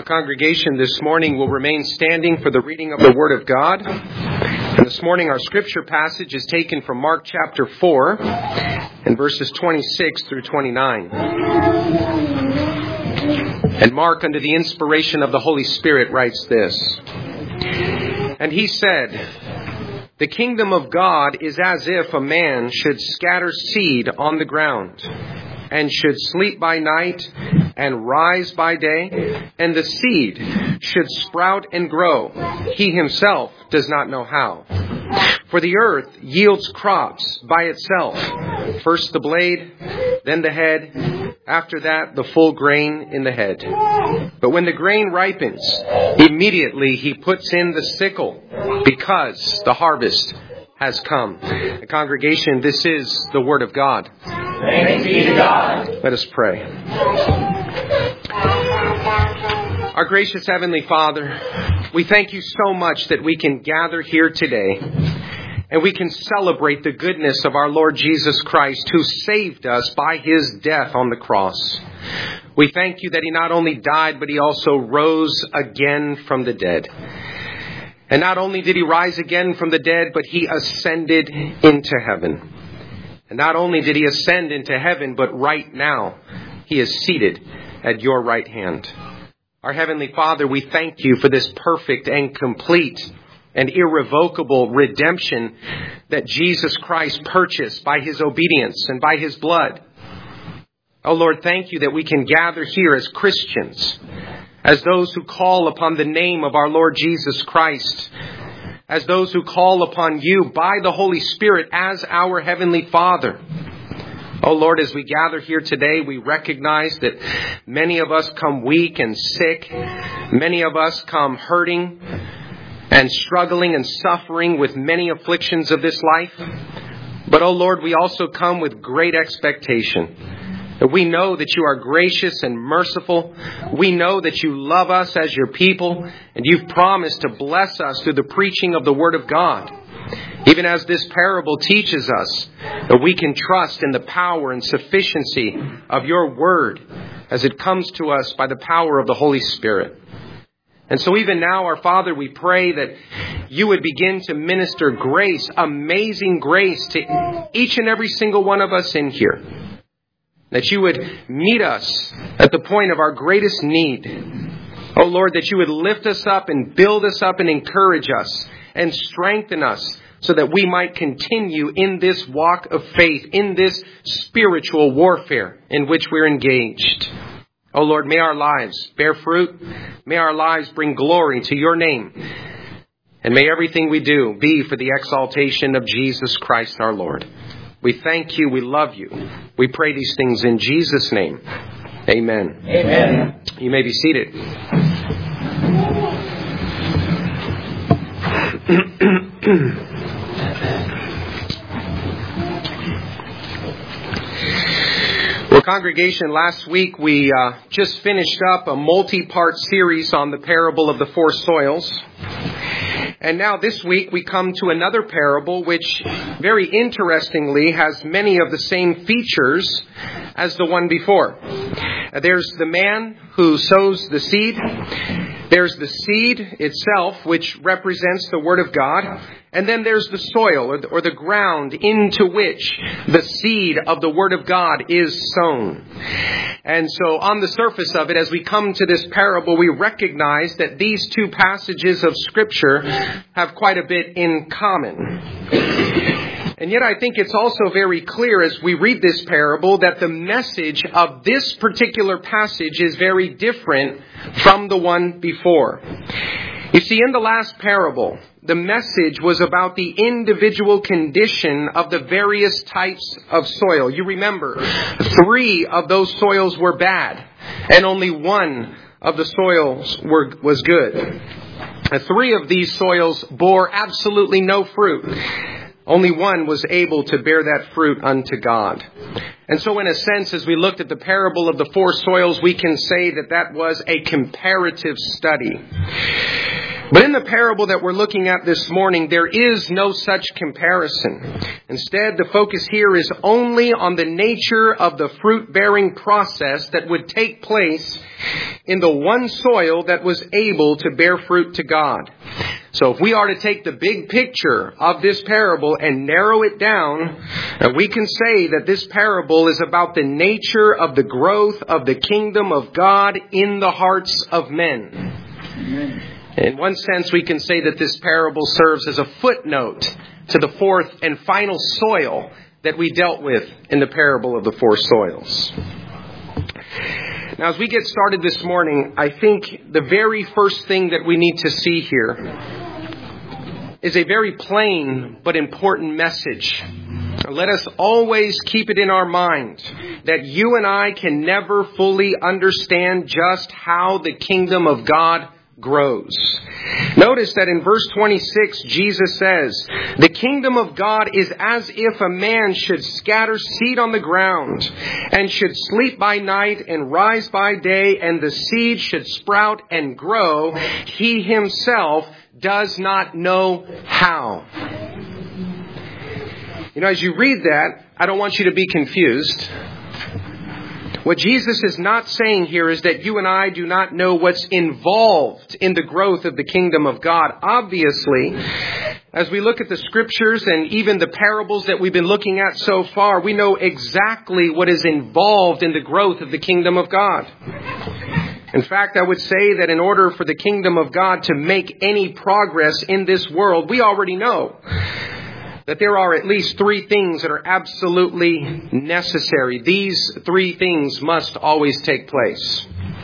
Congregation, this morning will remain standing for the reading of the Word of God. And this morning our scripture passage is taken from Mark chapter 4 and verses 26 through 29. And Mark, under the inspiration of the Holy Spirit, writes this. And he said, "The kingdom of God is as if a man should scatter seed on the ground, and should sleep by night and rise by day, and the seed should sprout and grow. He himself does not know how. For the earth yields crops by itself, first the blade, then the head, after that the full grain in the head. But when the grain ripens, immediately he puts in the sickle, because the harvest has come." The congregation, this is the Word of God. Thanks be to God. Let us pray. Our gracious Heavenly Father, we thank you so much that we can gather here today and we can celebrate the goodness of our Lord Jesus Christ, who saved us by his death on the cross. We thank you that he not only died, but he also rose again from the dead. And not only did he rise again from the dead, but he ascended into heaven. And not only did he ascend into heaven, but right now he is seated at your right hand. Our Heavenly Father, we thank you for this perfect and complete and irrevocable redemption that Jesus Christ purchased by his obedience and by his blood. Oh Lord, thank you that we can gather here as Christians, as those who call upon the name of our Lord Jesus Christ, as those who call upon you by the Holy Spirit as our Heavenly Father. Oh Lord, as we gather here today, we recognize that many of us come weak and sick. Many of us come hurting and struggling and suffering with many afflictions of this life. But oh Lord, we also come with great expectation. We know that you are gracious and merciful. We know that you love us as your people, and you've promised to bless us through the preaching of the Word of God. Even as this parable teaches us that we can trust in the power and sufficiency of your Word as it comes to us by the power of the Holy Spirit. And so even now, our Father, we pray that you would begin to minister grace, amazing grace, to each and every single one of us in here. That you would meet us at the point of our greatest need. Oh Lord, that you would lift us up and build us up and encourage us and strengthen us so that we might continue in this walk of faith, in this spiritual warfare in which we're engaged. Oh Lord, may our lives bear fruit. May our lives bring glory to your name. And may everything we do be for the exaltation of Jesus Christ our Lord. We thank you. We love you. We pray these things in Jesus' name. Amen. Amen. You may be seated. Well, congregation, last week we just finished up a multi-part series on the parable of the four soils. And now this week we come to another parable which, very interestingly, has many of the same features as the one before. There's the man who sows the seed. There's the seed itself, which represents the Word of God. And then there's the soil or the ground into which the seed of the Word of God is sown. And so on the surface of it, as we come to this parable, we recognize that these two passages of Scripture have quite a bit in common. And yet I think it's also very clear as we read this parable that the message of this particular passage is very different from the one before. You see, in the last parable, the message was about the individual condition of the various types of soil. You remember, 3 of those soils were bad, and only 1 of the soils was good. 3 of these soils bore absolutely no fruit. Only 1 was able to bear that fruit unto God. And so in a sense, as we looked at the parable of the 4 soils, we can say that that was a comparative study. But in the parable that we're looking at this morning, there is no such comparison. Instead, the focus here is only on the nature of the fruit-bearing process that would take place in the one soil that was able to bear fruit to God. So if we are to take the big picture of this parable and narrow it down, we can say that this parable is about the nature of the growth of the kingdom of God in the hearts of men. Amen. In one sense, we can say that this parable serves as a footnote to the fourth and final soil that we dealt with in the parable of the four soils. Now, as we get started this morning, I think the very first thing that we need to see here is a very plain but important message. Let us always keep it in our mind that you and I can never fully understand just how the kingdom of God grows. Notice that in verse 26, Jesus says, "The kingdom of God is as if a man should scatter seed on the ground, and should sleep by night and rise by day, and the seed should sprout and grow. He himself does not know how." You know, as you read that, I don't want you to be confused. What Jesus is not saying here is that you and I do not know what's involved in the growth of the kingdom of God. Obviously, as we look at the scriptures and even the parables that we've been looking at so far, we know exactly what is involved in the growth of the kingdom of God. In fact, I would say that in order for the kingdom of God to make any progress in this world, we already know that there are at least three things that are absolutely necessary. These three things must always take place.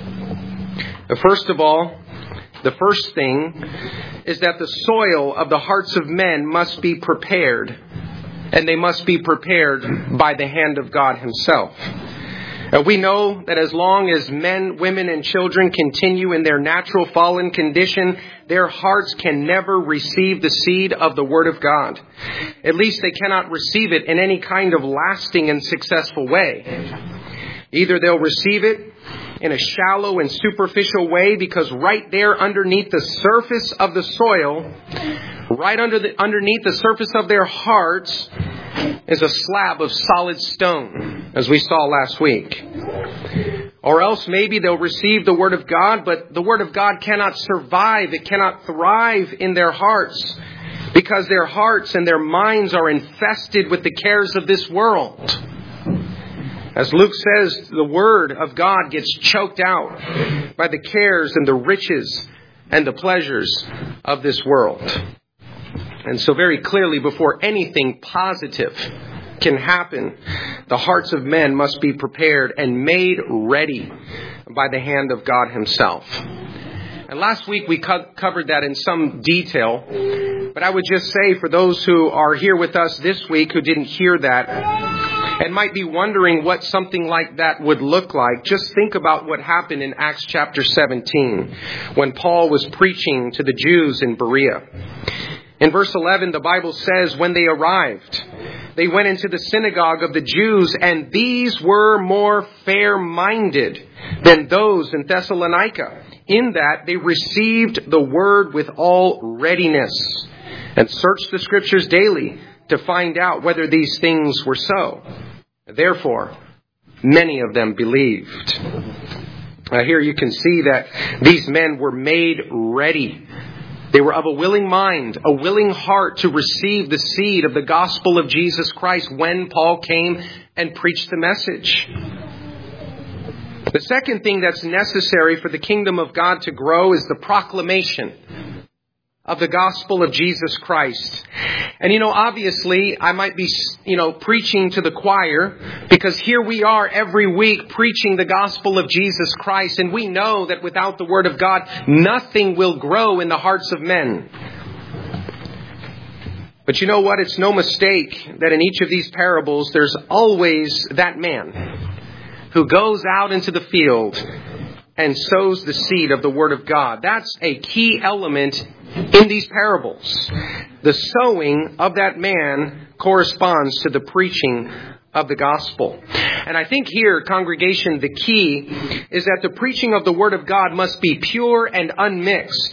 First of all, the first thing is that the soil of the hearts of men must be prepared, and they must be prepared by the hand of God himself. We know that as long as men, women, and children continue in their natural fallen condition, their hearts can never receive the seed of the Word of God. At least they cannot receive it in any kind of lasting and successful way. Either they'll receive it in a shallow and superficial way, because right there underneath the surface of the soil, right underneath the surface of their hearts, is a slab of solid stone, as we saw last week. Or else maybe they'll receive the Word of God, but the Word of God cannot survive. It cannot thrive in their hearts, because their hearts and their minds are infested with the cares of this world. As Luke says, the Word of God gets choked out by the cares and the riches and the pleasures of this world. And so very clearly, before anything positive can happen, the hearts of men must be prepared and made ready by the hand of God himself. And last week we covered that in some detail. But I would just say, for those who are here with us this week who didn't hear that and might be wondering what something like that would look like, just think about what happened in Acts chapter 17 when Paul was preaching to the Jews in Berea. In verse 11, the Bible says, when they arrived, they went into the synagogue of the Jews, and these were more fair-minded than those in Thessalonica, in that they received the word with all readiness and searched the scriptures daily to find out whether these things were so. Therefore, many of them believed. Here you can see that these men were made ready. They were of a willing mind, a willing heart to receive the seed of the gospel of Jesus Christ when Paul came and preached the message. The second thing that's necessary for the kingdom of God to grow is the proclamation of the gospel of Jesus Christ. And obviously I might be, preaching to the choir, because here we are every week preaching the gospel of Jesus Christ. And we know that without the word of God, nothing will grow in the hearts of men. But you know what? It's no mistake that in each of these parables, there's always that man who goes out into the field and sows the seed of the word of God. That's a key element in these parables. The sowing of that man corresponds to the preaching of the gospel. And I think here, congregation, the key is that the preaching of the word of God must be pure and unmixed.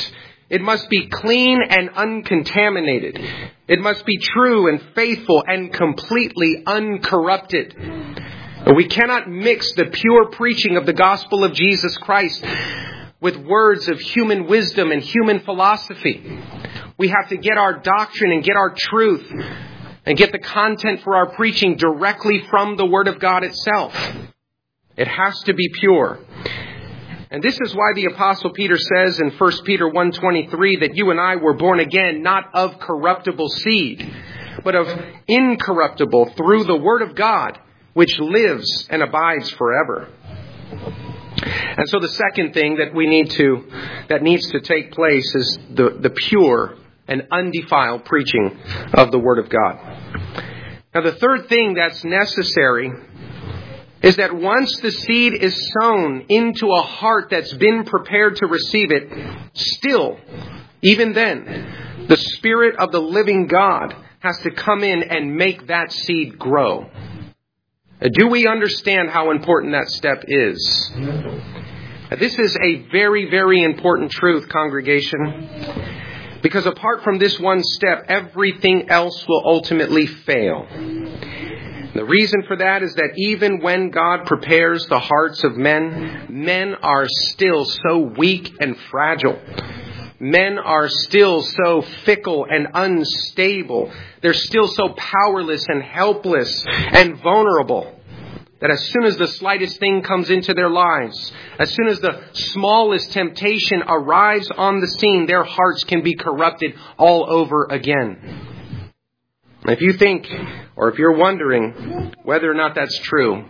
It must be clean and uncontaminated. It must be true and faithful and completely uncorrupted. We cannot mix the pure preaching of the gospel of Jesus Christ with words of human wisdom and human philosophy. We have to get our doctrine and get our truth and get the content for our preaching directly from the Word of God itself. It has to be pure. And this is why the Apostle Peter says in 1 Peter 1:23 that you and I were born again, not of corruptible seed, but of incorruptible through the Word of God, which lives and abides forever. And so the second thing that needs to take place is the pure and undefiled preaching of the Word of God. Now the third thing that's necessary is that once the seed is sown into a heart that's been prepared to receive it, still, even then, the Spirit of the living God has to come in and make that seed grow. Do we understand how important that step is? This is a very, very important truth, congregation. Because apart from this one step, everything else will ultimately fail. The reason for that is that even when God prepares the hearts of men, men are still so weak and fragile. Men are still so fickle and unstable. They're still so powerless and helpless and vulnerable that as soon as the slightest thing comes into their lives, as soon as the smallest temptation arrives on the scene, their hearts can be corrupted all over again. If you think, or if you're wondering whether or not that's true,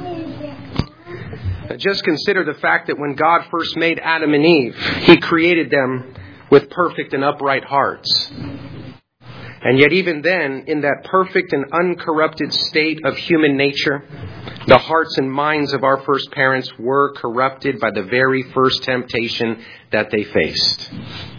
just consider the fact that when God first made Adam and Eve, He created them with perfect and upright hearts. And yet even then, in that perfect and uncorrupted state of human nature, the hearts and minds of our first parents were corrupted by the very first temptation that they faced.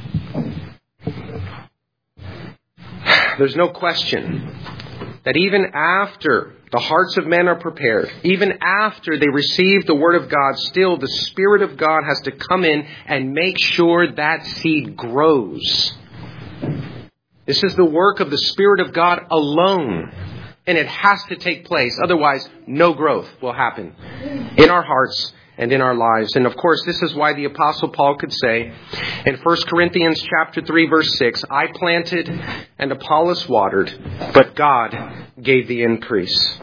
There's no question that even after the hearts of men are prepared, even after they receive the Word of God, still the Spirit of God has to come in and make sure that seed grows. This is the work of the Spirit of God alone. And it has to take place. Otherwise, no growth will happen in our hearts and in our lives. And of course, this is why the Apostle Paul could say in 1 Corinthians chapter 3, verse 6, I planted and Apollos watered, but God gave the increase.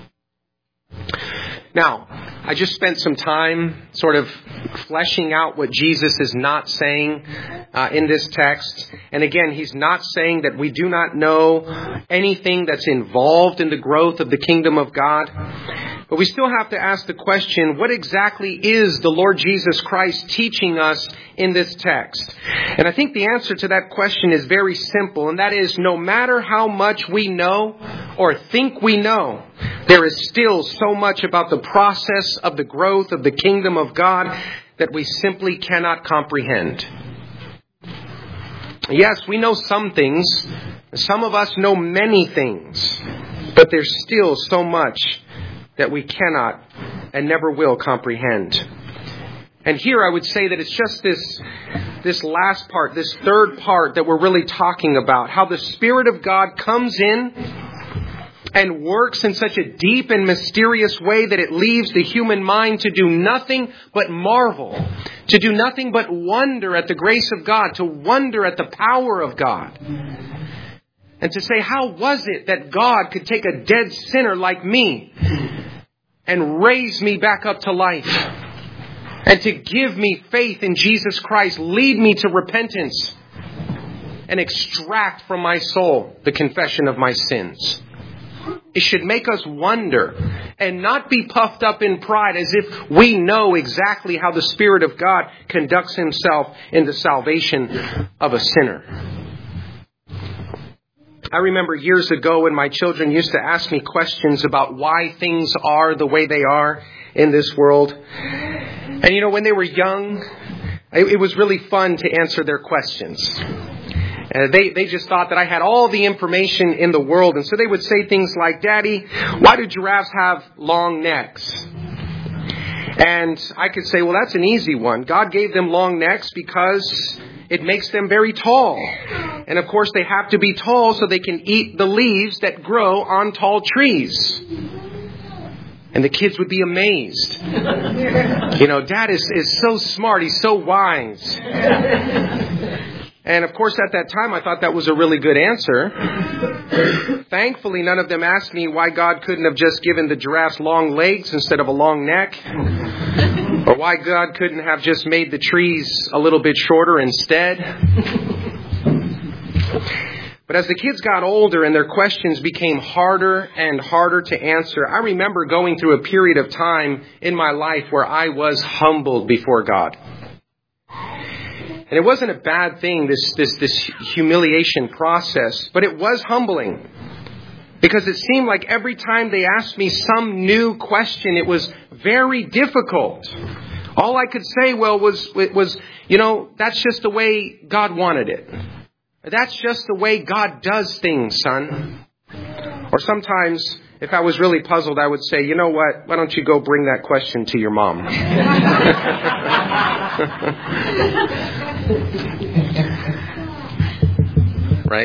Now, I just spent some time sort of fleshing out what Jesus is not saying in this text. And again, He's not saying that we do not know anything that's involved in the growth of the kingdom of God. But we still have to ask the question, what exactly is the Lord Jesus Christ teaching us in this text? And I think the answer to that question is very simple, and that is no matter how much we know or think we know, there is still so much about the process of the growth of the kingdom of God that we simply cannot comprehend. Yes, we know some things. Some of us know many things. But there's still so much that we cannot and never will comprehend. And here I would say that it's just this last part, this third part that we're really talking about. How the Spirit of God comes in and works in such a deep and mysterious way that it leaves the human mind to do nothing but marvel, to do nothing but wonder at the grace of God, to wonder at the power of God. And to say, how was it that God could take a dead sinner like me and raise me back up to life? And to give me faith in Jesus Christ, lead me to repentance, and extract from my soul the confession of my sins. It should make us wonder and not be puffed up in pride as if we know exactly how the Spirit of God conducts Himself in the salvation of a sinner. I remember years ago when my children used to ask me questions about why things are the way they are in this world. And when they were young, it was really fun to answer their questions. They just thought that I had all the information in the world. And so they would say things like, Daddy, why do giraffes have long necks? And I could say, well, that's an easy one. God gave them long necks because it makes them very tall. And of course, they have to be tall so they can eat the leaves that grow on tall trees. And the kids would be amazed. Dad is so smart. He's so wise. And of course, at that time, I thought that was a really good answer. Thankfully, none of them asked me why God couldn't have just given the giraffes long legs instead of a long neck. Or why God couldn't have just made the trees a little bit shorter instead. But as the kids got older and their questions became harder and harder to answer, I remember going through a period of time in my life where I was humbled before God. And it wasn't a bad thing, this humiliation process, but it was humbling. Because it seemed like every time they asked me some new question, it was very difficult. All I could say, was, that's just the way God wanted it. That's just the way God does things, son. Or sometimes, if I was really puzzled, I would say, you know what? Why don't you go bring that question to your mom? Right?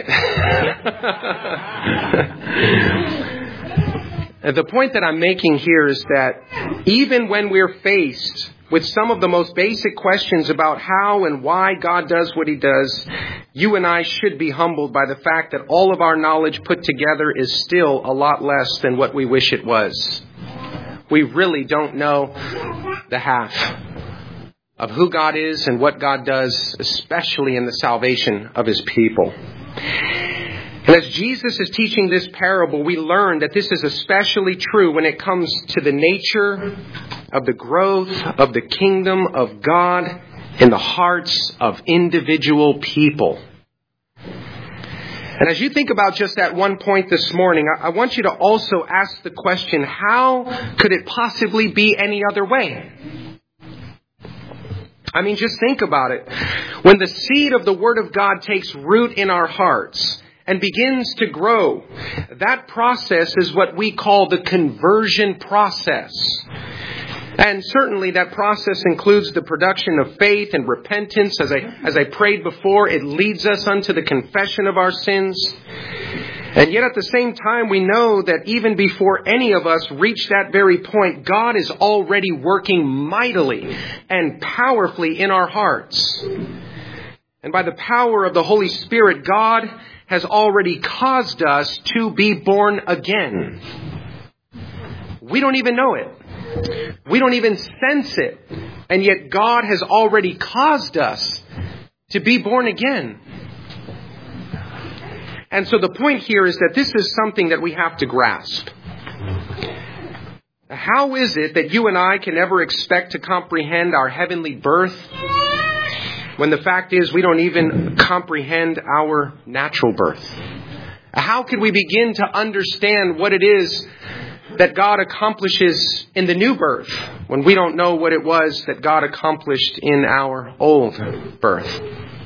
The point that I'm making here is that even when we're faced with some of the most basic questions about how and why God does what He does, you and I should be humbled by the fact that all of our knowledge put together is still a lot less than what we wish it was. We really don't know the half of who God is and what God does, especially in the salvation of His people. And as Jesus is teaching this parable, we learn that this is especially true when it comes to the nature of the growth of the kingdom of God in the hearts of individual people. And as you think about just that one point this morning, I want you to also ask the question, how could it possibly be any other way? I mean, just think about it. When the seed of the Word of God takes root in our hearts and begins to grow, that process is what we call the conversion process. And certainly that process includes the production of faith and repentance. As I prayed before, it leads us unto the confession of our sins. And yet at the same time, we know that even before any of us reach that very point, God is already working mightily and powerfully in our hearts. And by the power of the Holy Spirit, God has already caused us to be born again. We don't even know it. We don't even sense it. And yet God has already caused us to be born again. And so the point here is that this is something that we have to grasp. How is it that you and I can ever expect to comprehend our heavenly birth when the fact is we don't even comprehend our natural birth? How can we begin to understand what it is that God accomplishes in the new birth when we don't know what it was that God accomplished in our old birth?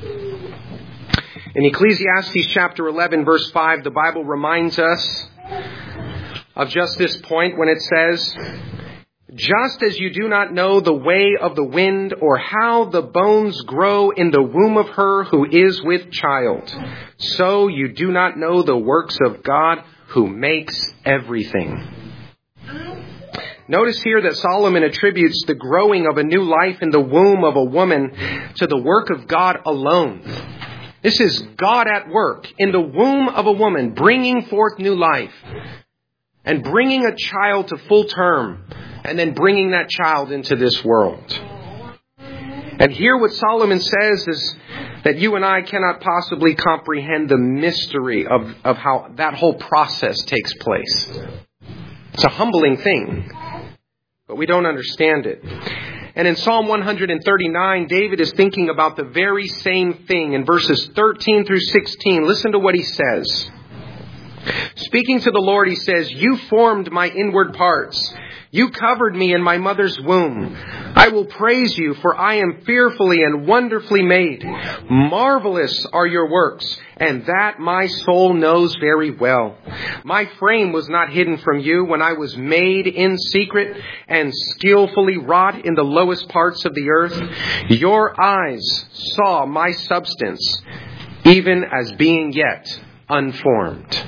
In Ecclesiastes chapter 11, verse 5, the Bible reminds us of just this point when it says, "Just as you do not know the way of the wind or how the bones grow in the womb of her who is with child, so you do not know the works of God who makes everything." Notice here that Solomon attributes the growing of a new life in the womb of a woman to the work of God alone. This is God at work in the womb of a woman, bringing forth new life and bringing a child to full term and then bringing that child into this world. And here what Solomon says is that you and I cannot possibly comprehend the mystery of how that whole process takes place. It's a humbling thing, but we don't understand it. And in Psalm 139, David is thinking about the very same thing. In verses 13 through 16, listen to what he says. Speaking to the Lord, he says, "You formed my inward parts. You covered me in my mother's womb. I will praise you, for I am fearfully and wonderfully made. Marvelous are your works, and that my soul knows very well. My frame was not hidden from you when I was made in secret and skillfully wrought in the lowest parts of the earth. Your eyes saw my substance, even as being yet unformed.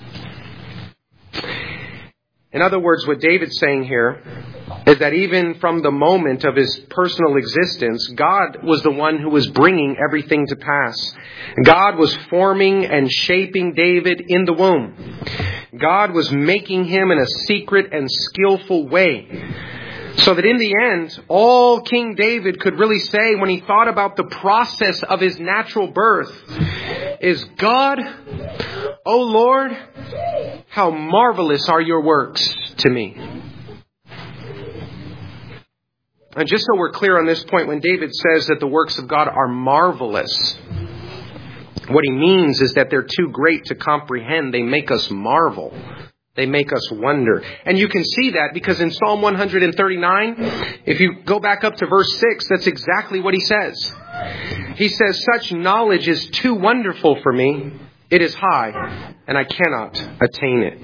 In other words, what David's saying here is that even from the moment of his personal existence, God was the one who was bringing everything to pass. God was forming and shaping David in the womb. God was making him in a secret and skillful way. So that in the end, all King David could really say when he thought about the process of his natural birth is, God, O Lord, how marvelous are your works to me. And just so we're clear on this point, when David says that the works of God are marvelous, what he means is that they're too great to comprehend. They make us marvel. They make us wonder. And you can see that because in Psalm 139, if you go back up to verse 6, that's exactly what he says. He says, such knowledge is too wonderful for me. It is high, and I cannot attain it.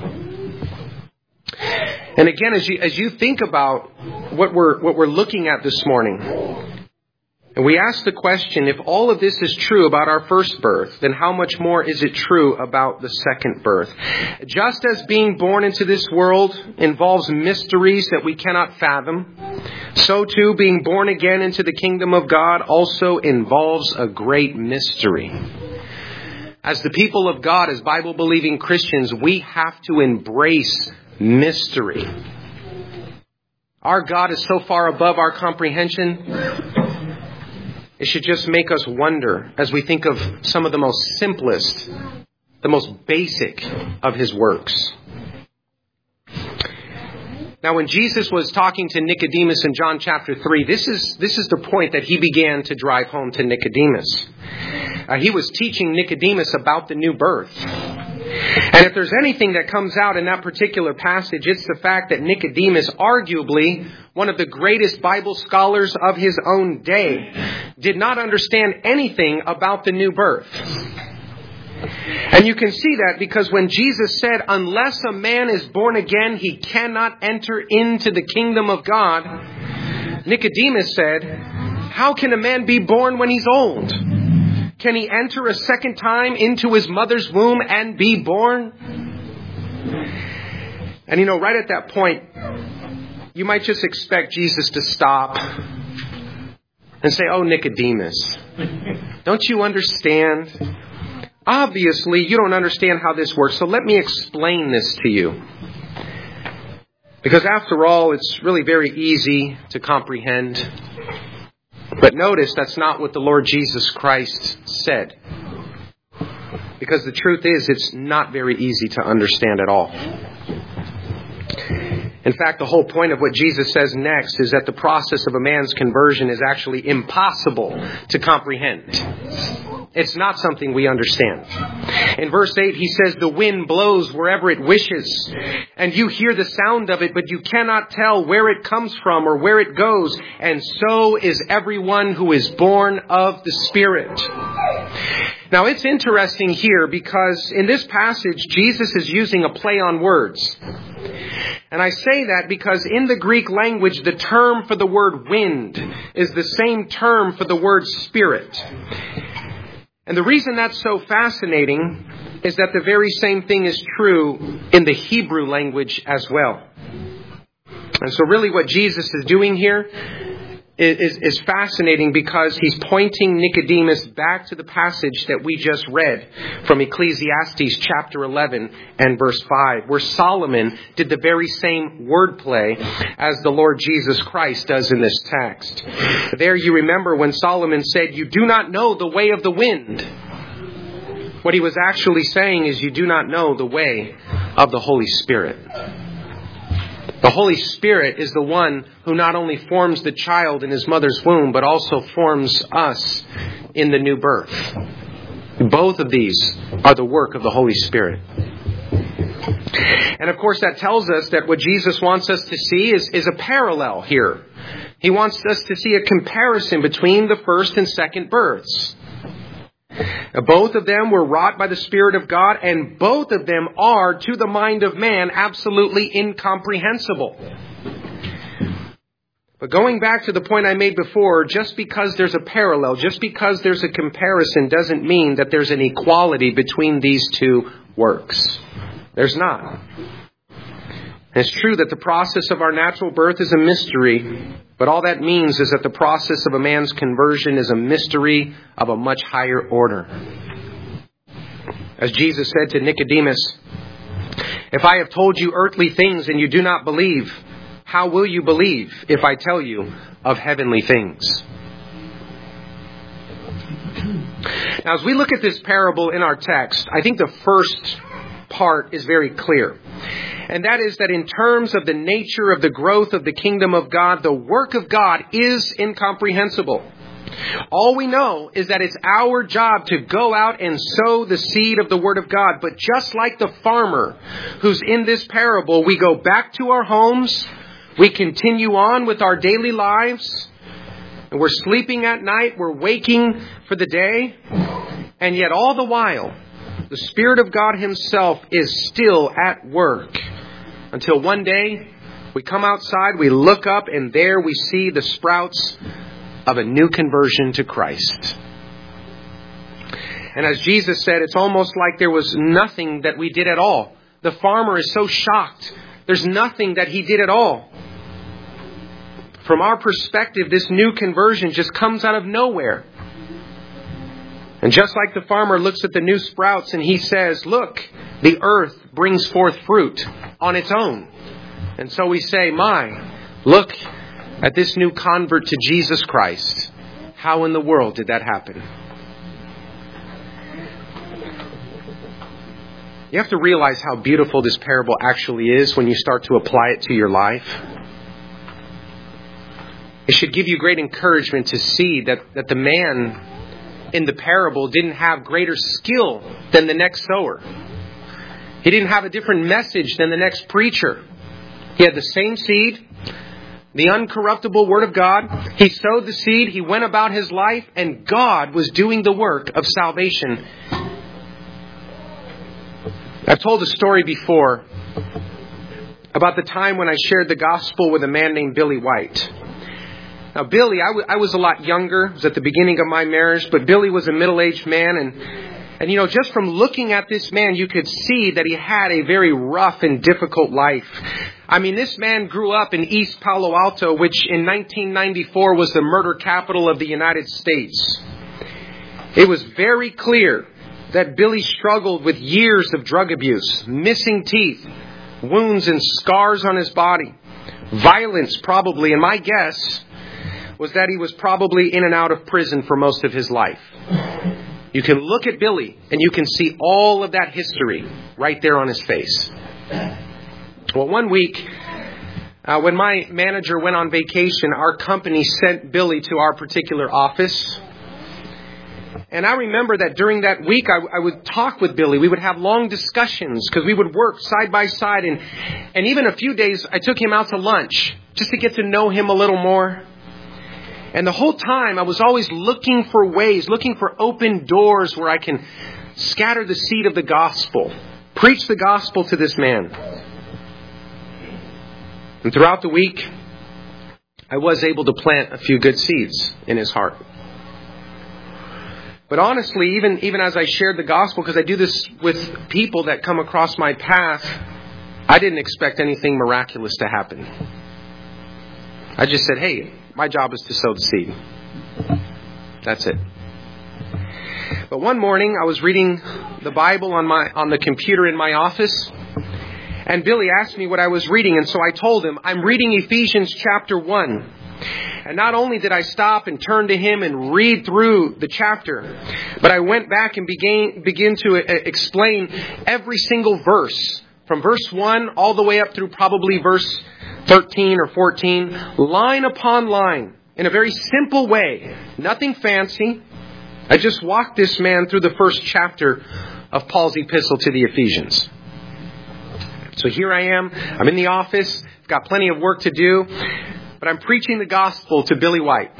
And again, as you think about what we're looking at this morning, and we ask the question, if all of this is true about our first birth, then how much more is it true about the second birth? Just as being born into this world involves mysteries that we cannot fathom, so too being born again into the kingdom of God also involves a great mystery. As the people of God, as Bible-believing Christians, we have to embrace mystery. Our God is so far above our comprehension, it should just make us wonder as we think of some of the most simplest, the most basic of his works. Now, when Jesus was talking to Nicodemus in John chapter 3, this is the point that he began to drive home to Nicodemus. He was teaching Nicodemus about the new birth. And if there's anything that comes out in that particular passage, it's the fact that Nicodemus, arguably one of the greatest Bible scholars of his own day, did not understand anything about the new birth. And you can see that because when Jesus said, unless a man is born again, he cannot enter into the kingdom of God, Nicodemus said, how can a man be born when he's old? Can he enter a second time into his mother's womb and be born? And right at that point, you might just expect Jesus to stop and say, oh, Nicodemus, don't you understand? Obviously, you don't understand how this works, so let me explain this to you. Because after all, it's really very easy to comprehend. But notice that's not what the Lord Jesus Christ said. Because the truth is, it's not very easy to understand at all. In fact, the whole point of what Jesus says next is that the process of a man's conversion is actually impossible to comprehend. It's not something we understand. In verse 8, he says, the wind blows wherever it wishes, and you hear the sound of it, but you cannot tell where it comes from or where it goes. And so is everyone who is born of the Spirit. Now, it's interesting here because in this passage, Jesus is using a play on words. And I say that because in the Greek language, the term for the word wind is the same term for the word spirit. And the reason that's so fascinating is that the very same thing is true in the Hebrew language as well. And so really what Jesus is doing here is fascinating because he's pointing Nicodemus back to the passage that we just read from Ecclesiastes chapter 11 and verse 5, where Solomon did the very same wordplay as the Lord Jesus Christ does in this text. There you remember when Solomon said, you do not know the way of the wind. What he was actually saying is you do not know the way of the Holy Spirit. The Holy Spirit is the one who not only forms the child in his mother's womb, but also forms us in the new birth. Both of these are the work of the Holy Spirit. And of course that tells us that what Jesus wants us to see is a parallel here. He wants us to see a comparison between the first and second births. Both of them were wrought by the Spirit of God, and both of them are, to the mind of man, absolutely incomprehensible. But going back to the point I made before, just because there's a parallel, just because there's a comparison, doesn't mean that there's an equality between these two works. There's not. It's true that the process of our natural birth is a mystery, but all that means is that the process of a man's conversion is a mystery of a much higher order. As Jesus said to Nicodemus, "If I have told you earthly things and you do not believe, how will you believe if I tell you of heavenly things?" Now, as we look at this parable in our text, I think the first part is very clear. And that is that in terms of the nature of the growth of the kingdom of God, the work of God is incomprehensible. All we know is that it's our job to go out and sow the seed of the Word of God. But just like the farmer who's in this parable, we go back to our homes, we continue on with our daily lives, and we're sleeping at night, we're waking for the day, and yet all the while, the Spirit of God Himself is still at work. Until one day, we come outside, we look up, and there we see the sprouts of a new conversion to Christ. And as Jesus said, it's almost like there was nothing that we did at all. The farmer is so shocked. There's nothing that he did at all. From our perspective, this new conversion just comes out of nowhere. And just like the farmer looks at the new sprouts and he says, "Look, the earth brings forth fruit on its own." And so we say, look at this new convert to Jesus Christ. How in the world did that happen? You have to realize how beautiful this parable actually is when you start to apply it to your life. It should give you great encouragement to see that the man in the parable didn't have greater skill than the next sower. He didn't have a different message than the next preacher. He had the same seed, the uncorruptible Word of God. He sowed the seed, he went about his life, and God was doing the work of salvation. I've told a story before about the time when I shared the gospel with a man named Billy White. Now, Billy, I was a lot younger. It was at the beginning of my marriage, but Billy was a middle-aged man. And just from looking at this man, you could see that he had a very rough and difficult life. I mean, this man grew up in East Palo Alto, which in 1994 was the murder capital of the United States. It was very clear that Billy struggled with years of drug abuse, missing teeth, wounds and scars on his body, violence probably, and my guess was that he was probably in and out of prison for most of his life. You can look at Billy and you can see all of that history right there on his face. Well, one week, when my manager went on vacation, our company sent Billy to our particular office. And I remember that during that week, I would talk with Billy. We would have long discussions because we would work side by side. And even a few days, I took him out to lunch just to get to know him a little more. And the whole time, I was always looking for ways, looking for open doors where I can scatter the seed of the gospel, preach the gospel to this man. And throughout the week, I was able to plant a few good seeds in his heart. But honestly, even as I shared the gospel, because I do this with people that come across my path, I didn't expect anything miraculous to happen. I just said, hey, my job is to sow the seed. That's it. But one morning, I was reading the Bible on the computer in my office, and Billy asked me what I was reading, and so I told him, I'm reading Ephesians chapter 1. And not only did I stop and turn to him and read through the chapter, but I went back and began to explain every single verse, from verse 1 all the way up through probably verse 13 or 14, line upon line, in a very simple way. Nothing fancy. I just walked this man through the first chapter of Paul's epistle to the Ephesians. So here I am. I'm in the office. I've got plenty of work to do. But I'm preaching the gospel to Billy White.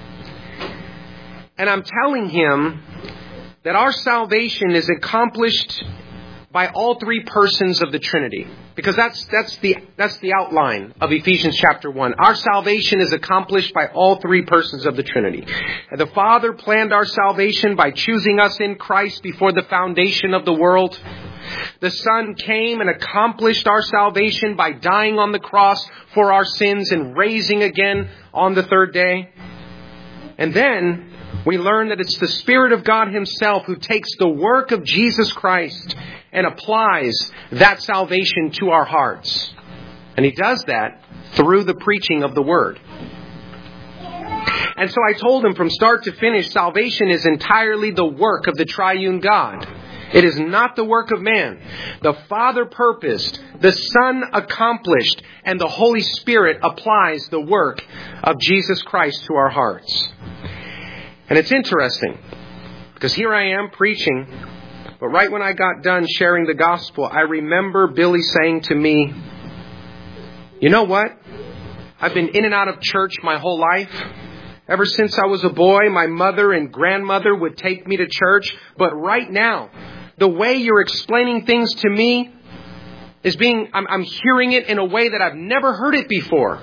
And I'm telling him that our salvation is accomplished by all three persons of the Trinity. Because that's the outline of Ephesians chapter 1. Our salvation is accomplished by all three persons of the Trinity. And the Father planned our salvation by choosing us in Christ before the foundation of the world. The Son came and accomplished our salvation by dying on the cross for our sins and raising again on the third day. And then we learn that it's the Spirit of God Himself who takes the work of Jesus Christ and applies that salvation to our hearts. And He does that through the preaching of the Word. And so I told him from start to finish, salvation is entirely the work of the triune God. It is not the work of man. The Father purposed, the Son accomplished, and the Holy Spirit applies the work of Jesus Christ to our hearts. And it's interesting, because here I am preaching, but right when I got done sharing the gospel, I remember Billy saying to me, "You know what? I've been in and out of church my whole life. Ever since I was a boy, my mother and grandmother would take me to church. But right now, the way you're explaining things to me is I'm hearing it in a way that I've never heard it before."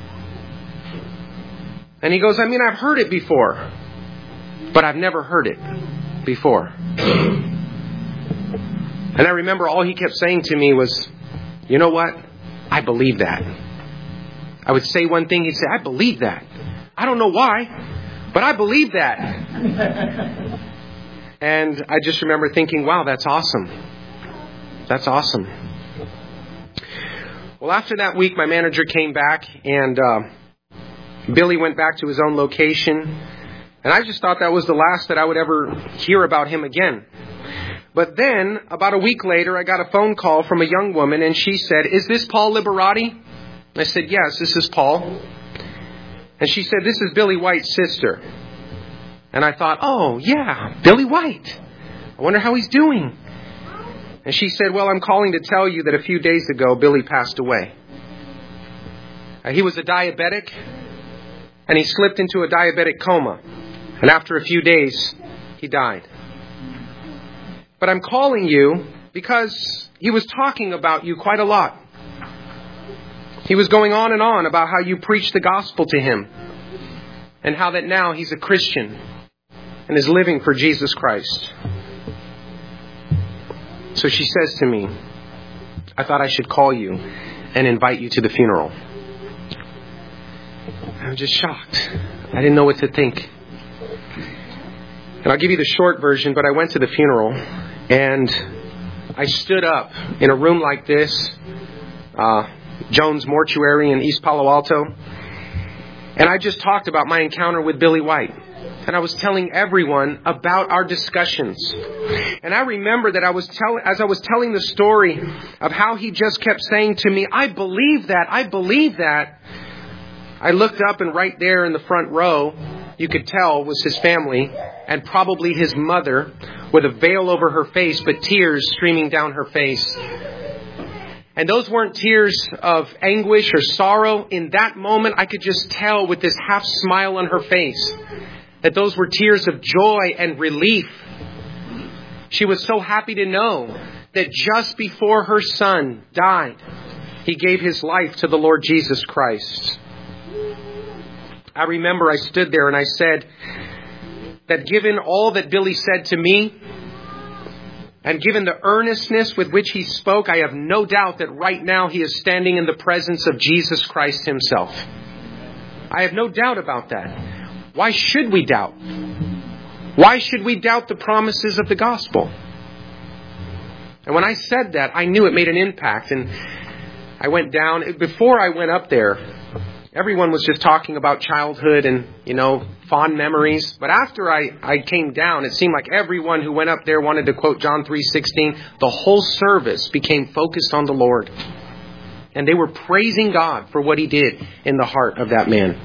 And he goes, I've heard it before, but I've never heard it before. And I remember all he kept saying to me was, "You know what? I believe that." I would say one thing, he'd say, "I believe that. I don't know why, but I believe that." And I just remember thinking, wow, that's awesome. That's awesome. Well, after that week, my manager came back and Billy went back to his own location. And I just thought that was the last that I would ever hear about him again. But then, about a week later, I got a phone call from a young woman, and she said, "Is this Paul Liberati?" I said, "Yes, this is Paul." And she said, "This is Billy White's sister." And I thought, oh, yeah, Billy White. I wonder how he's doing. And she said, "Well, I'm calling to tell you that a few days ago, Billy passed away. He was a diabetic, and he slipped into a diabetic coma. And after a few days, he died. But I'm calling you because he was talking about you quite a lot. He was going on and on about how you preached the gospel to him and how that now he's a Christian and is living for Jesus Christ." So she says to me, "I thought I should call you and invite you to the funeral." I'm just shocked. I didn't know what to think. And I'll give you the short version, but I went to the funeral and I stood up in a room like this, Jones Mortuary in East Palo Alto, and I just talked about my encounter with Billy White. And I was telling everyone about our discussions. And I remember that as I was telling the story of how he just kept saying to me, "I believe that, I believe that," I looked up, and right there in the front row, you could tell was his family and probably his mother with a veil over her face, but tears streaming down her face. And those weren't tears of anguish or sorrow. In that moment, I could just tell with this half smile on her face that those were tears of joy and relief. She was so happy to know that just before her son died, he gave his life to the Lord Jesus Christ. I remember I stood there and I said that given all that Billy said to me, and given the earnestness with which he spoke, I have no doubt that right now he is standing in the presence of Jesus Christ himself. I have no doubt about that. Why should we doubt? Why should we doubt the promises of the gospel? And when I said that, I knew it made an impact. And I went down. Before I went up there, everyone was just talking about childhood and, fond memories. But after I came down, it seemed like everyone who went up there wanted to quote John 3:16. The whole service became focused on the Lord. And they were praising God for what he did in the heart of that man.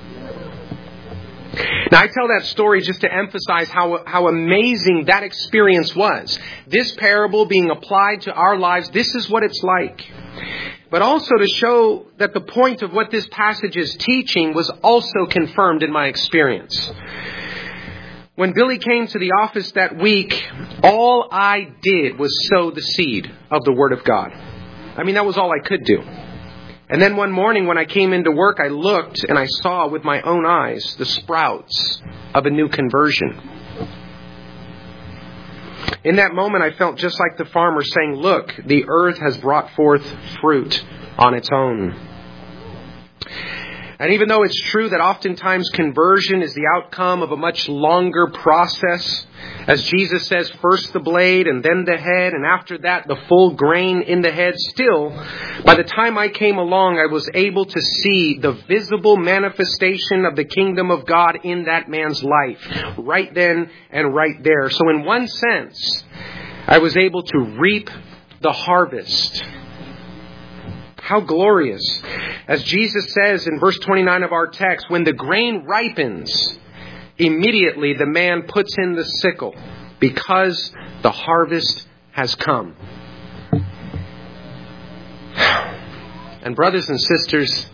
Now, I tell that story just to emphasize how amazing that experience was. This parable being applied to our lives, this is what it's like. but also to show that the point of what this passage is teaching was also confirmed in my experience. When Billy came to the office that week, all I did was sow the seed of the Word of God. I mean, that was all I could do. And then one morning when I came into work, I looked and I saw with my own eyes the sprouts of a new conversion. In that moment, I felt just like the farmer saying, look, the earth has brought forth fruit on its own. And even though it's true that oftentimes conversion is the outcome of a much longer process, as Jesus says, first the blade and then the head, and after that the full grain in the head, still, by the time I came along, I was able to see the visible manifestation of the kingdom of God in that man's life, right then and right there. So in one sense, I was able to reap the harvest. How glorious. As Jesus says in verse 29 of our text, when the grain ripens, immediately the man puts in the sickle because the harvest has come. And brothers and sisters,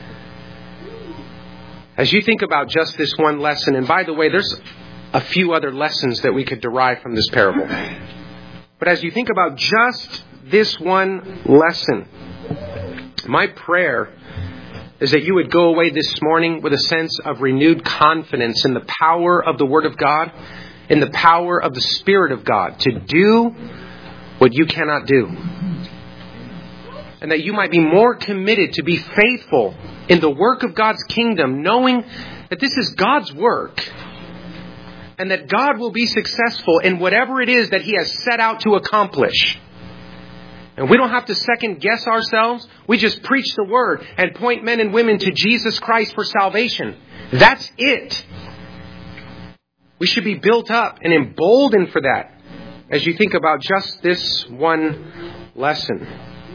as you think about just this one lesson, and by the way, there's a few other lessons that we could derive from this parable. But as you think about just this one lesson, my prayer is that you would go away this morning with a sense of renewed confidence in the power of the Word of God, in the power of the Spirit of God to do what you cannot do. And that you might be more committed to be faithful in the work of God's kingdom, knowing that this is God's work and that God will be successful in whatever it is that He has set out to accomplish. And we don't have to second guess ourselves. We just preach the Word and point men and women to Jesus Christ for salvation. That's it. We should be built up and emboldened for that as you think about just this one lesson.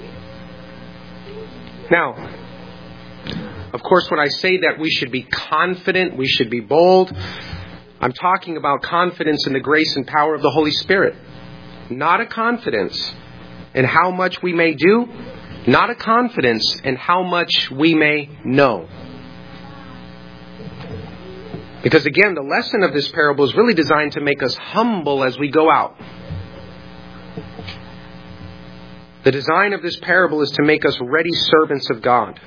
Now, of course, when I say that we should be confident, we should be bold, I'm talking about confidence in the grace and power of the Holy Spirit. Not a confidence in how much we may do, not a confidence in how much we may know. Because again, the lesson of this parable is really designed to make us humble as we go out. The design of this parable is to make us ready servants of God.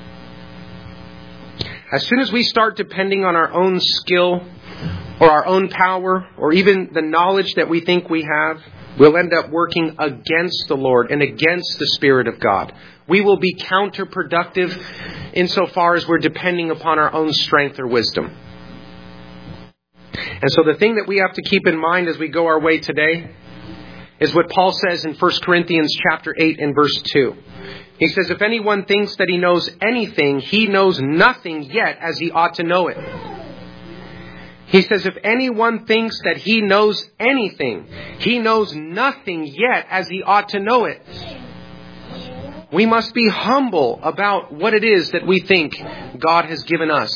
As soon as we start depending on our own skill or our own power or even the knowledge that we think we have, we'll end up working against the Lord and against the Spirit of God. We will be counterproductive insofar as we're depending upon our own strength or wisdom. And so the thing that we have to keep in mind as we go our way today is what Paul says in 1 Corinthians chapter 8 and verse 2. He says, if anyone thinks that he knows anything, he knows nothing yet as he ought to know it. He says, if anyone thinks that he knows anything, he knows nothing yet as he ought to know it. We must be humble about what it is that we think God has given us.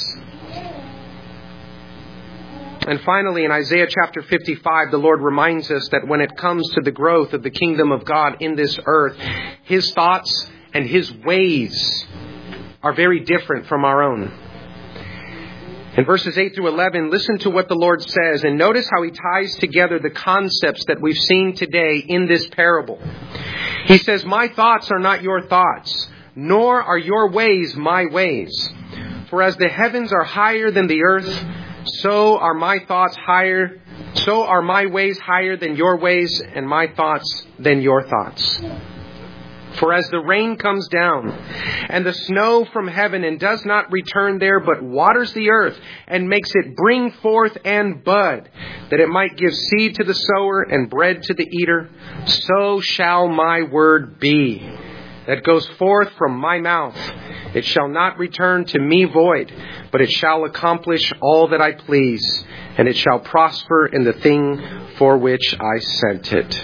And finally, in Isaiah chapter 55, the Lord reminds us that when it comes to the growth of the kingdom of God in this earth, His thoughts and His ways are very different from our own. In verses 8 through 11, listen to what the Lord says, and notice how He ties together the concepts that we've seen today in this parable. He says, my thoughts are not your thoughts, nor are your ways my ways. For as the heavens are higher than the earth, so are my thoughts higher, so are my ways higher than your ways, and my thoughts than your thoughts. For as the rain comes down and the snow from heaven and does not return there, but waters the earth and makes it bring forth and bud, that it might give seed to the sower and bread to the eater, so shall my word be that goes forth from my mouth. It shall not return to me void, but it shall accomplish all that I please, and it shall prosper in the thing for which I sent it.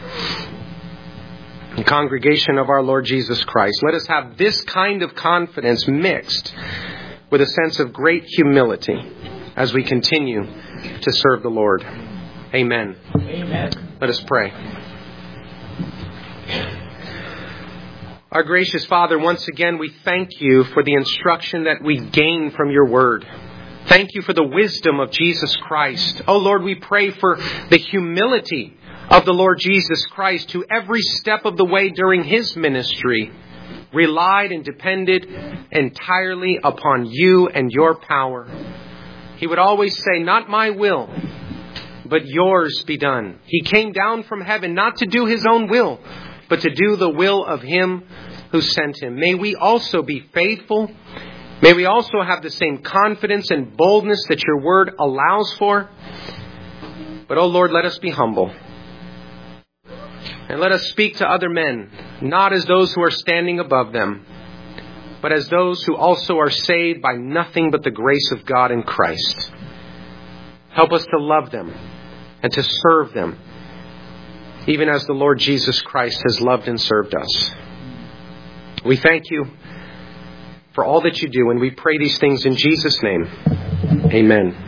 The congregation of our Lord Jesus Christ, let us have this kind of confidence mixed with a sense of great humility as we continue to serve the Lord. Amen. Amen. Let us pray. Our gracious Father, once again we thank you for the instruction that we gain from your word. Thank you for the wisdom of Jesus Christ. Oh Lord, we pray for the humility of the Lord Jesus Christ, who every step of the way during his ministry relied and depended entirely upon you and your power. He would always say, not my will, but yours be done. He came down from heaven not to do his own will, but to do the will of him who sent him. May we also be faithful. May we also have the same confidence and boldness that your word allows for. But, oh Lord, let us be humble. And let us speak to other men, not as those who are standing above them, but as those who also are saved by nothing but the grace of God in Christ. Help us to love them and to serve them, even as the Lord Jesus Christ has loved and served us. We thank you for all that you do, and we pray these things in Jesus' name. Amen.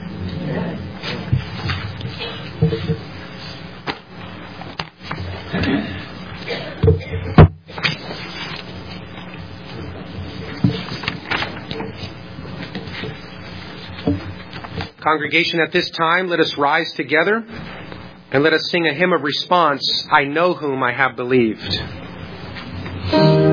Congregation, at this time, let us rise together and let us sing a hymn of response, I Know Whom I Have Believed.